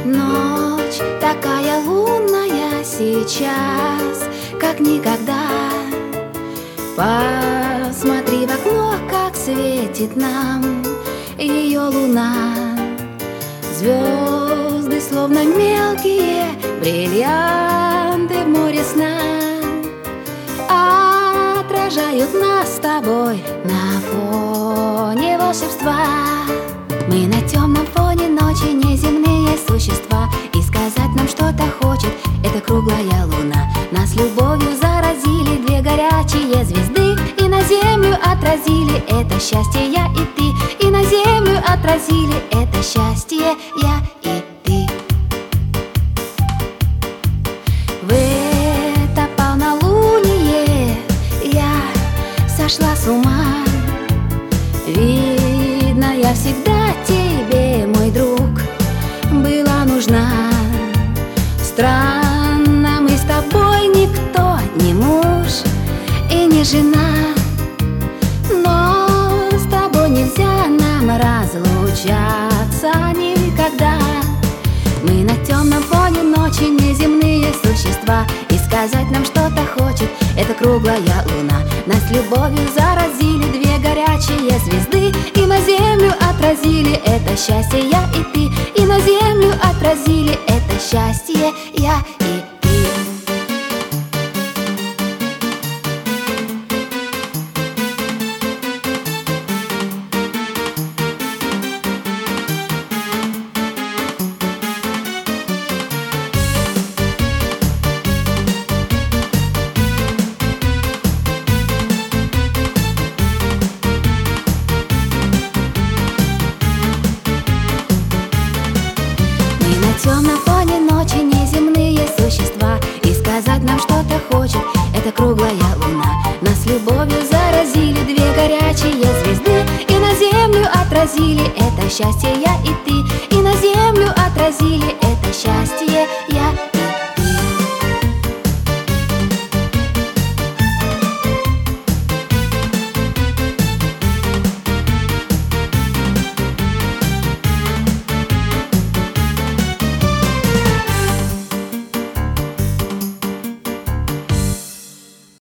Ночь такая лунная сейчас, как никогда. Посмотри в окно, как светит нам ее луна. Звезды, словно мелкие бриллианты в море сна, отражают нас с тобой на фоне волшебства. Мы на темном фоне ночи, неземные существа, и сказать нам что-то хочет эта круглая луна. Нас любовью заразили две горячие звезды, и на землю отразили это счастье я и ты. И на землю отразили это счастье я и ты. В это полнолуние я сошла с ума. Видно, я всегда тебе, мой друг, была нужна. Странно, мы с тобой никто, не муж и не жена, но с тобой нельзя нам разлучаться никогда. Мы на темном фоне ночи, неземные существа, и сказать нам что-то хочет эта круглая луна. Нас любовью заразили две горячие звезды, и на землю отразили это счастье я и ты. И на землю отразили это счастье я и ты. На темном фоне ночи неземные существа, и сказать нам что-то хочет эта круглая луна. Нас любовью заразили две горячие звезды, и на землю отразили это счастье я и ты.